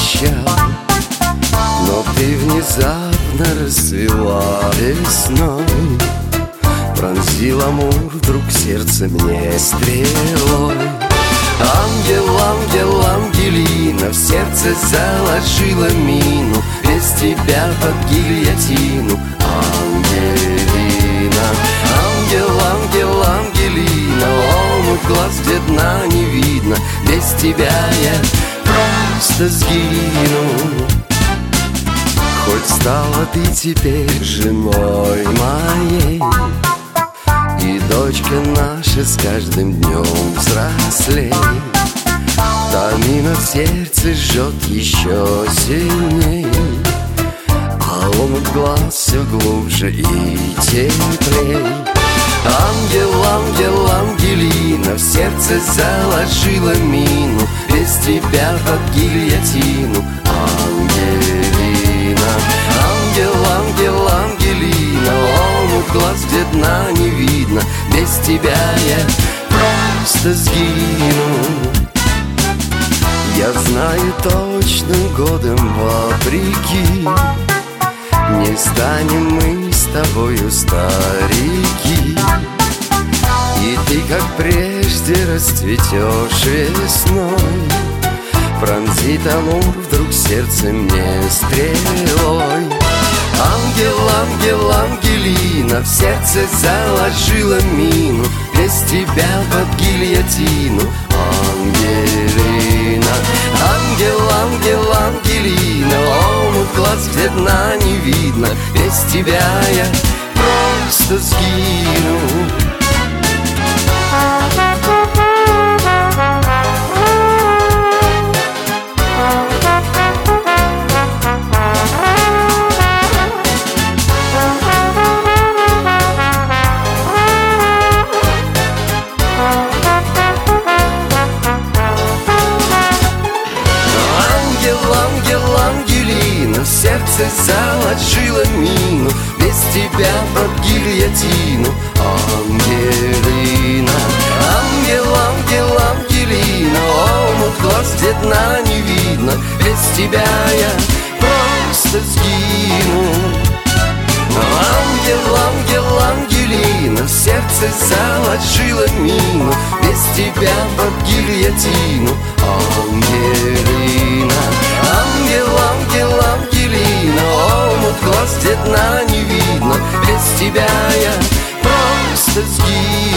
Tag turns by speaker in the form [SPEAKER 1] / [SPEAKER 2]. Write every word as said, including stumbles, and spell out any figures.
[SPEAKER 1] обещал, но ты внезапно расцвела весной. Пронзил амур вдруг сердце мне стрелой. Ангел, ангел, ангелина в сердце заложила мину, без тебя под гильотину. Ангелина, ангел, ангел, ангелина, омут глаз, где дна не видно, без тебя я просто сгину. Хоть стала ты теперь женой моей, и дочка наша с каждым днем взрослей, тамина в сердце жжет еще сильней, а омут глаз все глубже и теплей. Ангел, ангел, ангелина в сердце заложила мину, без тебя под гильотину. Ангелина, ангел, ангел, ангелина, омут глаз, где дна не видно, без тебя я просто сгину. Я знаю точно, годом вопреки не станем мы с тобою старики, и ты, как прежде, расцветешь весной. Пронзит амур вдруг сердце мне стрелой. Ангел, ангел, ангелина в сердце заложила мину, без тебя под гильотину. Ангелина, ангел, ангел, ангелина, омут глаз, где дна не видно, без тебя я просто сгину. В сердце заложила мину, без тебя под гильотину. Ангелина, ангел, ангел, ангелина, омут глаз, где дна не видно, без тебя я просто сгину. Ангел, ангел, ангелина в сердце заложила мину, без тебя под гильотину. Ангелина, ангел, ангел, ангелина, омут глаз, где дна не видно, без тебя я просто сгину.